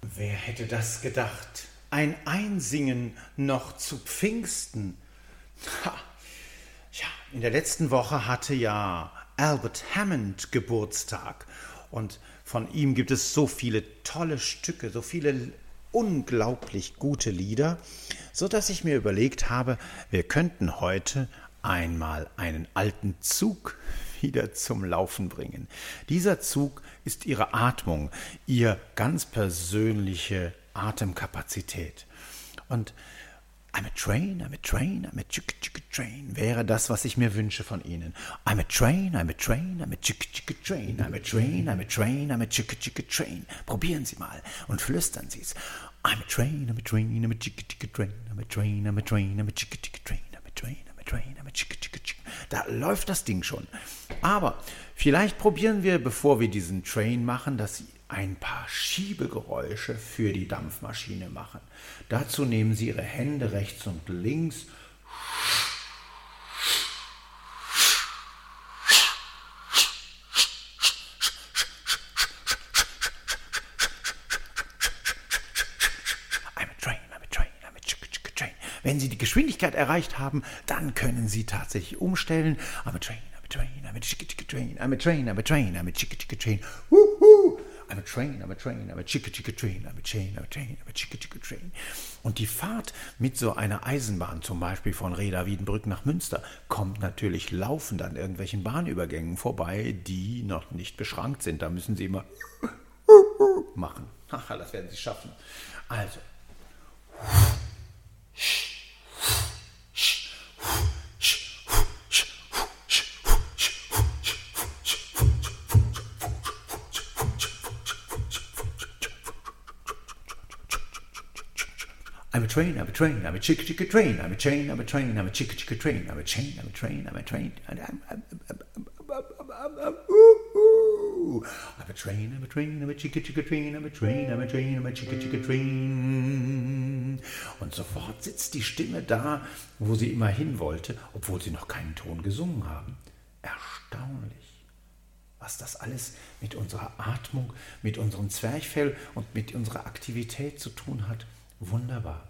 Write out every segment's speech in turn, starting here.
Wer hätte das gedacht? Ein Einsingen noch zu Pfingsten. Ha. Ja, in der letzten Woche hatte ja Albert Hammond Geburtstag und von ihm gibt es so viele tolle Stücke, so viele unglaublich gute Lieder, so dass ich mir überlegt habe, wir könnten heute einmal einen alten Zug wieder zum Laufen bringen. Dieser Zug ist Ihre Atmung, Ihr ganz persönliche Atemkapazität. Und I'm a train, I'm a train, I'm a chick-chick-train wäre das, was ich mir wünsche von Ihnen. I'm a train, I'm a train, I'm a chick-chick-train, I'm a train, I'm a train, I'm a chick-chick-train. Probieren Sie mal und flüstern Sie es. I'm a train, I'm a train, I'm a chick-chick-train, I'm a train, I'm a train, I'm a chick-chick-train, I'm a train, I'm a train, I'm a chick-chick-train. Da läuft das Ding schon. Aber vielleicht probieren wir, bevor wir diesen Train machen, dass Sie ein paar Schiebegeräusche für die Dampfmaschine machen. Dazu nehmen Sie Ihre Hände rechts und links. I'm a train, I'm a train, I'm a chick-chick-train. Wenn Sie die Geschwindigkeit erreicht haben, dann können Sie tatsächlich umstellen. I'm a train, I'm a train, I'm a chick-chick-train, I'm a train, I'm a train, I'm a chick-chick-train. Woohoo! I'm a train, I'm a train, I'm a chick-chick-train, I'm a train, I'm a train, I'm a chick-chick-train. Und die Fahrt mit so einer Eisenbahn, zum Beispiel von Reda-Wiedenbrück nach Münster, kommt natürlich laufend an irgendwelchen Bahnübergängen vorbei, die noch nicht beschrankt sind. Da müssen Sie immer machen. Ach, das werden Sie schaffen. Also. I'm a train, I'm a train, I'm a chick-chick-train, I'm a chain, I'm a train, I'm a chick-chick-train, I'm a chain, I'm a train, I'm a train, I'm a train, I'm a train, I'm a chick-chick-train, I'm a train, I'm a train, I'm a chick-chick-train. Und sofort sitzt die Stimme da, wo sie immer hin wollte, obwohl sie noch keinen Ton gesungen haben. Erstaunlich, was das alles mit unserer Atmung, mit unserem Zwerchfell und mit unserer Aktivität zu tun hat. Wunderbar.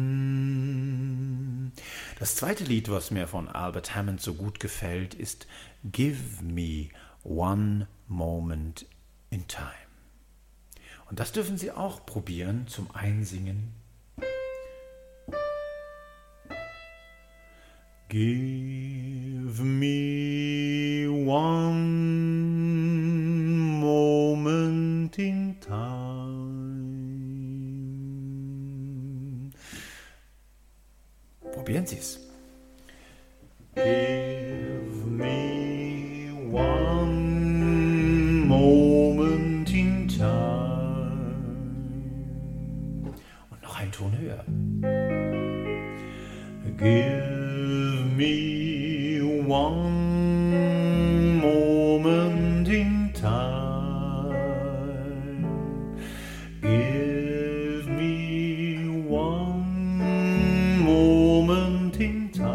Das zweite Lied, was mir von Albert Hammond so gut gefällt, ist Give Me One Moment in Time. Und das dürfen Sie auch probieren zum Einsingen. Give me one moment in time. Probieren Sie es. Give me one moment in time. Und noch einen Ton höher. Give me one moment in time. Give me one moment in time.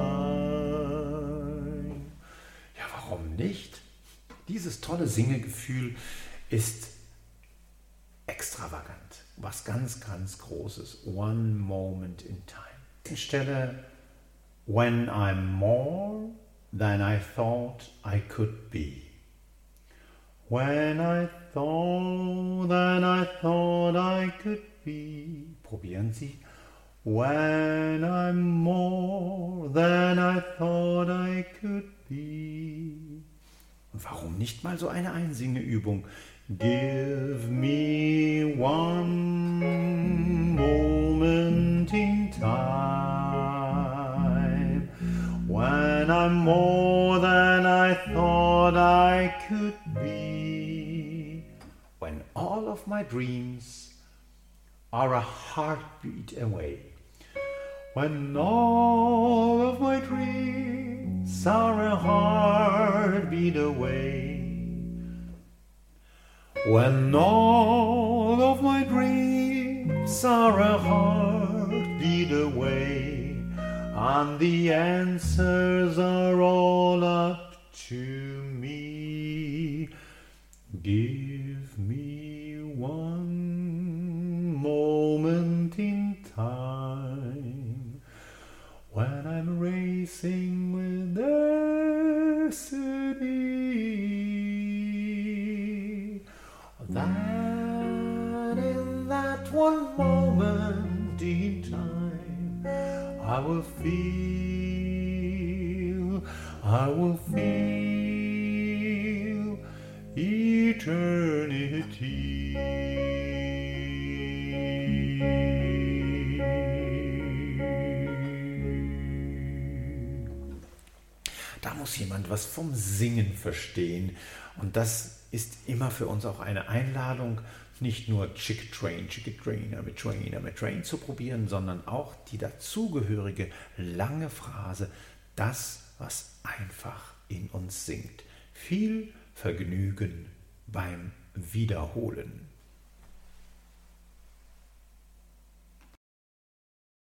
Ja, warum nicht? Dieses tolle Singegefühl ist extravagant. Was ganz, ganz Großes. One moment in time. Stelle When I'm more than I thought I could be. When I thought than I thought I could be. Probieren Sie. When I'm more than I thought I could be. Und warum nicht mal so eine Einsingeübung? Give me one moment in time. When I'm more than I thought I could be. When all of my dreams are a heartbeat away. When all of my dreams are a heartbeat away. When all of my dreams are a heartbeat away, and the answers are all up to me. Give me one more one moment in time, I will feel eternity. Da muss jemand was vom Singen verstehen. Und das ist immer für uns auch eine Einladung, nicht nur Chick Train, I'm a train zu probieren, sondern auch die dazugehörige lange Phrase, das, was einfach in uns singt. Viel Vergnügen beim Wiederholen.